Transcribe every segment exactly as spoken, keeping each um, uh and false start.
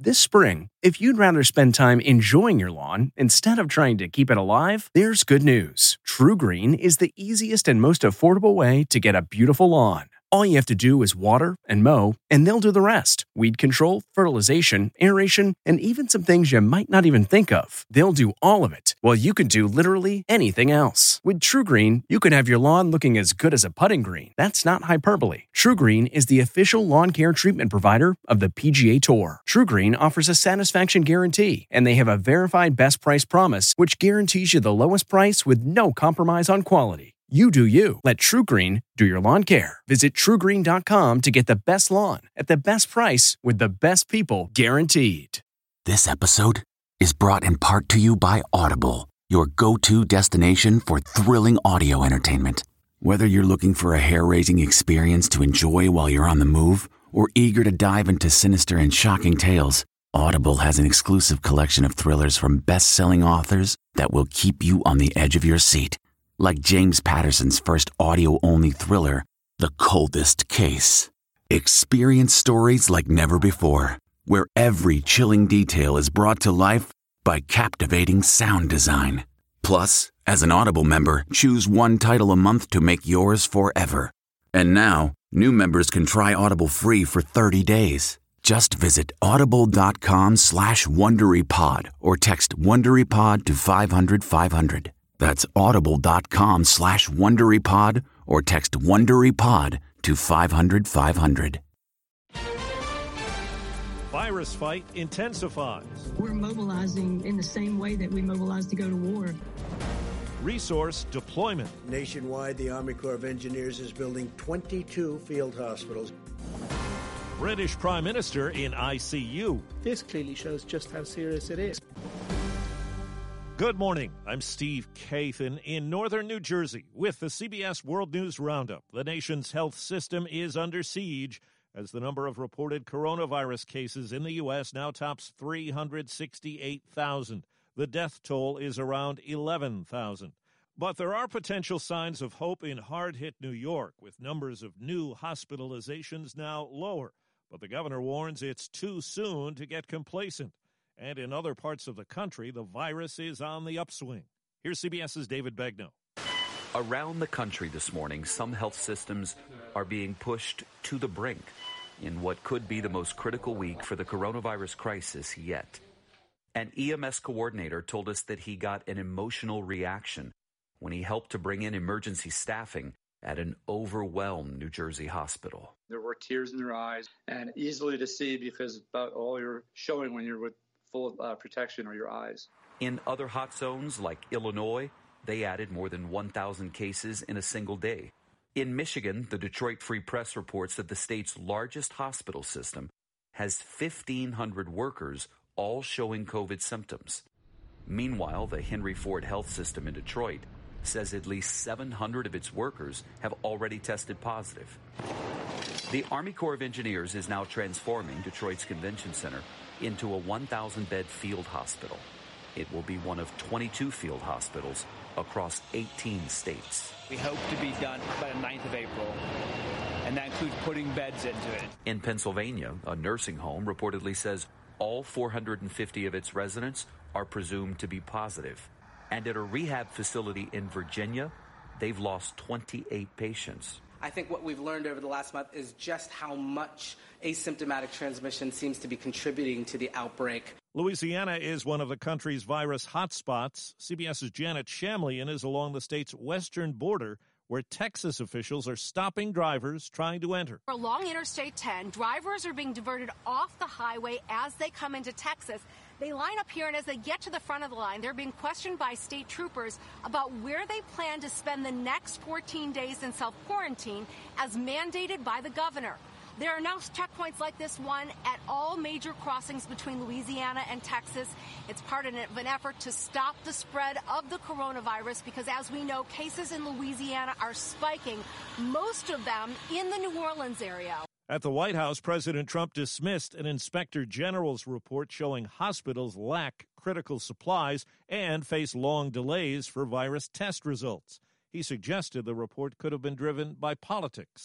This spring, if you'd rather spend time enjoying your lawn instead of trying to keep it alive, there's good news. TruGreen is the easiest and most affordable way to get a beautiful lawn. All you have to do is water and mow, and they'll do the rest. Weed control, fertilization, aeration, and even some things you might not even think of. They'll do all of it, while you can do literally anything else. With TruGreen, you can have your lawn looking as good as a putting green. That's not hyperbole. TruGreen is the official lawn care treatment provider of the P G A Tour. TruGreen offers a satisfaction guarantee, and they have a verified best price promise, which guarantees you the lowest price with no compromise on quality. You do you. Let TruGreen do your lawn care. Visit True Green dot com to get the best lawn at the best price with the best people guaranteed. This episode is brought in part to you by Audible, your go-to destination for thrilling audio entertainment. Whether you're looking for a hair-raising experience to enjoy while you're on the move or eager to dive into sinister and shocking tales, Audible has an exclusive collection of thrillers from best-selling authors that will keep you on the edge of your seat. Like James Patterson's first audio-only thriller, The Coldest Case. Experience stories like never before, where every chilling detail is brought to life by captivating sound design. Plus, as an Audible member, choose one title a month to make yours forever. And now, new members can try Audible free for thirty days. Just visit audible.com slash WonderyPod or text WonderyPod to five hundred five hundred. That's audible.com slash WonderyPod or text WonderyPod to five hundred five hundred. Virus fight intensifies. We're mobilizing in the same way that we mobilized to go to war. Resource deployment. Nationwide, the Army Corps of Engineers is building twenty-two field hospitals. British Prime Minister in I C U. This clearly shows just how serious it is. Good morning. I'm Steve Kathan in northern New Jersey with the C B S World News Roundup. The nation's health system is under siege as the number of reported coronavirus cases in the U S now tops three hundred sixty-eight thousand. The death toll is around eleven thousand. But there are potential signs of hope in hard-hit New York, with numbers of new hospitalizations now lower. But the governor warns it's too soon to get complacent. And in other parts of the country, the virus is on the upswing. Here's CBS's David Begnaud. Around the country this morning, some health systems are being pushed to the brink in what could be the most critical week for the coronavirus crisis yet. An E M S coordinator told us that he got an emotional reaction when he helped to bring in emergency staffing at an overwhelmed New Jersey hospital. There were tears in their eyes and easily to see because about all you're showing when you're with full uh, protection are your eyes. In other hot zones like Illinois, they added more than one thousand cases in a single day. In Michigan, the Detroit Free Press reports that the state's largest hospital system has fifteen hundred workers all showing COVID symptoms. Meanwhile, the Henry Ford Health System in Detroit says at least seven hundred of its workers have already tested positive. The Army Corps of Engineers is now transforming Detroit's convention center into a one thousand bed field hospital. It will be one of twenty-two field hospitals across eighteen states. We hope to be done by the ninth of April, and that includes putting beds into it. In Pennsylvania, a nursing home reportedly says all four hundred fifty of its residents are presumed to be positive. And at a rehab facility in Virginia, they've lost twenty-eight patients. I think what we've learned over the last month is just how much asymptomatic transmission seems to be contributing to the outbreak. Louisiana is one of the country's virus hotspots. CBS's Janet Shamlian is along the state's western border, where Texas officials are stopping drivers trying to enter. Along Interstate ten, drivers are being diverted off the highway as they come into Texas. They line up here, and as they get to the front of the line, they're being questioned by state troopers about where they plan to spend the next fourteen days in self-quarantine as mandated by the governor. There are now checkpoints like this one at all major crossings between Louisiana and Texas. It's part of an effort to stop the spread of the coronavirus because, as we know, cases in Louisiana are spiking, most of them in the New Orleans area. At the White House, President Trump dismissed an inspector general's report showing hospitals lack critical supplies and face long delays for virus test results. He suggested the report could have been driven by politics.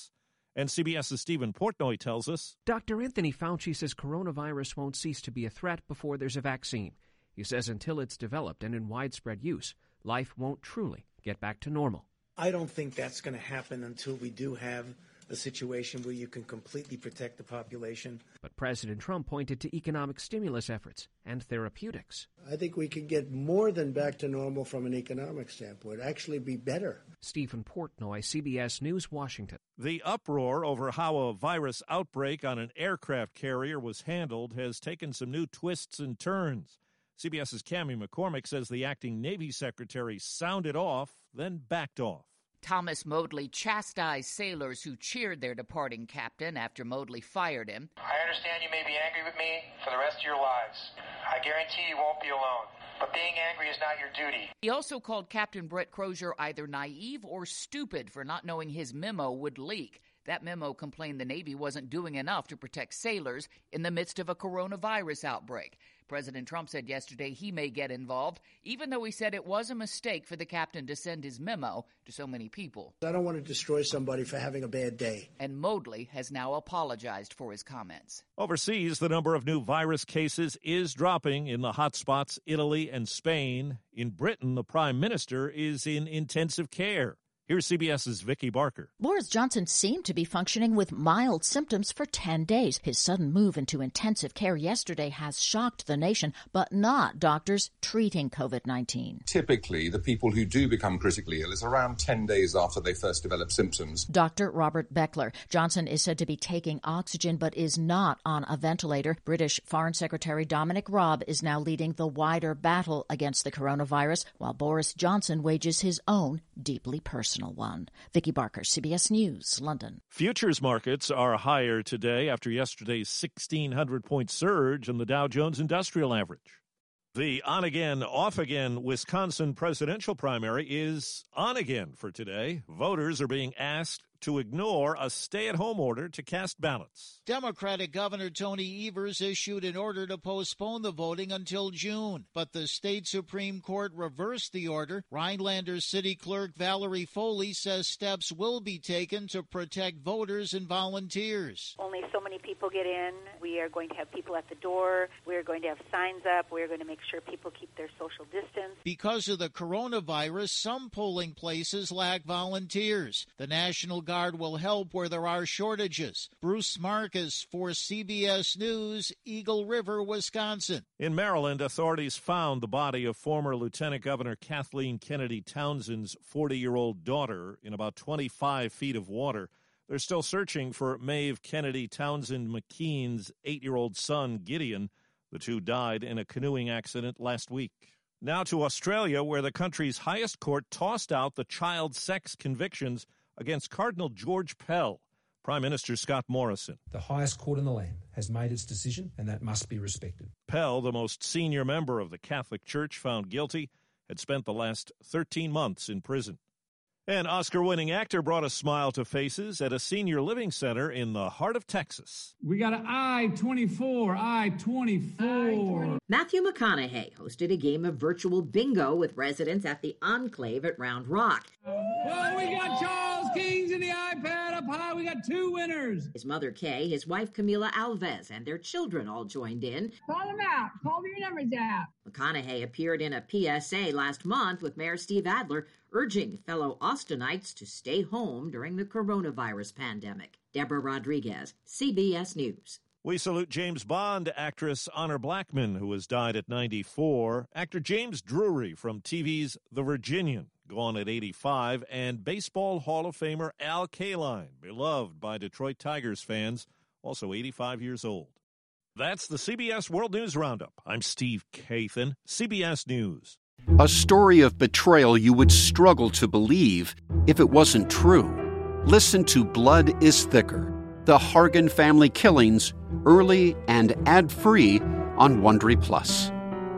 And CBS's Stephen Portnoy tells us Doctor Anthony Fauci says coronavirus won't cease to be a threat before there's a vaccine. He says until it's developed and in widespread use, life won't truly get back to normal. I don't think that's going to happen until we do have a situation where you can completely protect the population. But President Trump pointed to economic stimulus efforts and therapeutics. I think we can get more than back to normal from an economic standpoint, actually be better. Stephen Portnoy, C B S News, Washington. The uproar over how a virus outbreak on an aircraft carrier was handled has taken some new twists and turns. CBS's Cammie McCormick says the acting Navy secretary sounded off, then backed off. Thomas Modly chastised sailors who cheered their departing captain after Modly fired him. I understand you may be angry with me for the rest of your lives. I guarantee you won't be alone. But being angry is not your duty. He also called Captain Brett Crozier either naive or stupid for not knowing his memo would leak. That memo complained the Navy wasn't doing enough to protect sailors in the midst of a coronavirus outbreak. President Trump said yesterday he may get involved, even though he said it was a mistake for the captain to send his memo to so many people. I don't want to destroy somebody for having a bad day. And Modly has now apologized for his comments. Overseas, the number of new virus cases is dropping in the hotspots Italy and Spain. In Britain, the prime minister is in intensive care. Here's CBS's Vicki Barker. Boris Johnson seemed to be functioning with mild symptoms for ten days. His sudden move into intensive care yesterday has shocked the nation, but not doctors treating COVID nineteen. Typically, the people who do become critically ill is around ten days after they first develop symptoms. Doctor Robert Beckler. Johnson is said to be taking oxygen but is not on a ventilator. British Foreign Secretary Dominic Raab is now leading the wider battle against the coronavirus, while Boris Johnson wages his own deeply personal one. Vicki Barker, C B S News, London. Futures markets are higher today after yesterday's sixteen hundred point surge in the Dow Jones Industrial Average. The on-again, off-again Wisconsin presidential primary is on again for today. Voters are being asked to ignore a stay-at-home order to cast ballots. Democratic Governor Tony Evers issued an order to postpone the voting until June, but the state Supreme Court reversed the order. Rhinelander City Clerk Valerie Foley says steps will be taken to protect voters and volunteers. Only so many people get in. We are going to have people at the door. We are going to have signs up. We are going to make sure people keep their social distance. Because of the coronavirus, some polling places lack volunteers. The National Guard will help where there are shortages. Bruce Marcus for C B S News, Eagle River, Wisconsin. In Maryland, authorities found the body of former Lieutenant Governor Kathleen Kennedy Townsend's forty-year-old daughter in about twenty-five feet of water. They're still searching for Maeve Kennedy Townsend McKean's eight-year-old son, Gideon. The two died in a canoeing accident last week. Now to Australia, where the country's highest court tossed out the child sex convictions against Cardinal George Pell. Prime Minister Scott Morrison. The highest court in the land has made its decision, and that must be respected. Pell, the most senior member of the Catholic Church found guilty, had spent the last thirteen months in prison. An Oscar-winning actor brought a smile to faces at a senior living center in the heart of Texas. We got an I twenty-four, I twenty-four. Matthew McConaughey hosted a game of virtual bingo with residents at the Enclave at Round Rock. Well, we got Charles Kings in the iPad up high. We got two winners. His mother, Kay, his wife, Camila Alves, and their children all joined in. Call them out. Call your numbers out. McConaughey appeared in a P S A last month with Mayor Steve Adler, urging fellow Austinites to stay home during the coronavirus pandemic. Deborah Rodriguez, C B S News. We salute James Bond actress Honor Blackman, who has died at ninety-four, actor James Drury from T V's The Virginian, gone at eighty-five, and Baseball Hall of Famer Al Kaline, beloved by Detroit Tigers fans, also eighty-five years old. That's the C B S World News Roundup. I'm Steve Kathan, C B S News. A story of betrayal you would struggle to believe if it wasn't true. Listen to Blood is Thicker, the Hargan family killings, early and ad-free on Wondery Plus.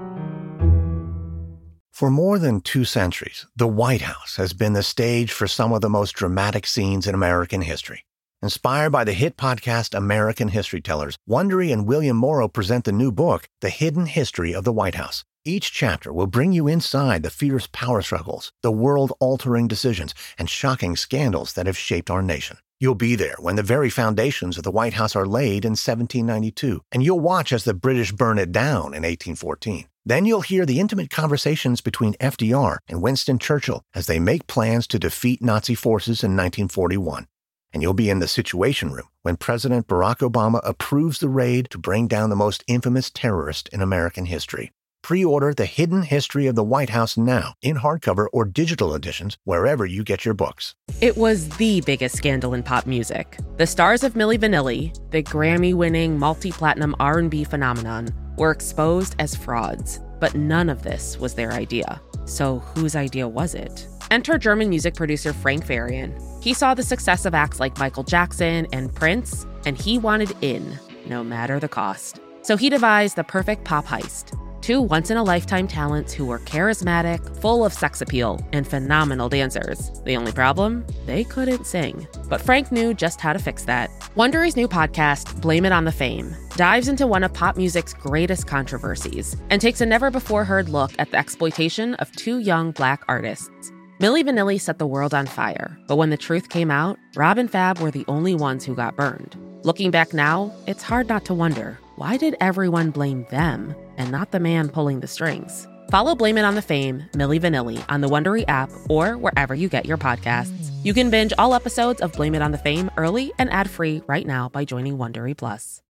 For more than two centuries, the White House has been the stage for some of the most dramatic scenes in American history. Inspired by the hit podcast American History Tellers, Wondery and William Morrow present the new book, The Hidden History of the White House. Each chapter will bring you inside the fierce power struggles, the world-altering decisions, and shocking scandals that have shaped our nation. You'll be there when the very foundations of the White House are laid in seventeen ninety-two, and you'll watch as the British burn it down in eighteen fourteen. Then you'll hear the intimate conversations between F D R and Winston Churchill as they make plans to defeat Nazi forces in nineteen forty-one. And you'll be in the Situation Room when President Barack Obama approves the raid to bring down the most infamous terrorist in American history. Pre-order The Hidden History of the White House now in hardcover or digital editions wherever you get your books. It was the biggest scandal in pop music. The stars of Milli Vanilli, the Grammy-winning multi-platinum R and B phenomenon, were exposed as frauds. But none of this was their idea. So whose idea was it? Enter German music producer Frank Farian. He saw the success of acts like Michael Jackson and Prince, and he wanted in, no matter the cost. So he devised the perfect pop heist. Two once-in-a-lifetime talents who were charismatic, full of sex appeal, and phenomenal dancers. The only problem? They couldn't sing. But Frank knew just how to fix that. Wondery's new podcast, Blame It on the Fame, dives into one of pop music's greatest controversies and takes a never-before-heard look at the exploitation of two young Black artists. Milli Vanilli set the world on fire, but when the truth came out, Rob and Fab were the only ones who got burned. Looking back now, it's hard not to wonder, why did everyone blame them and not the man pulling the strings? Follow Blame It on the Fame, Milli Vanilli on the Wondery app or wherever you get your podcasts. You can binge all episodes of Blame It on the Fame early and ad-free right now by joining Wondery Plus.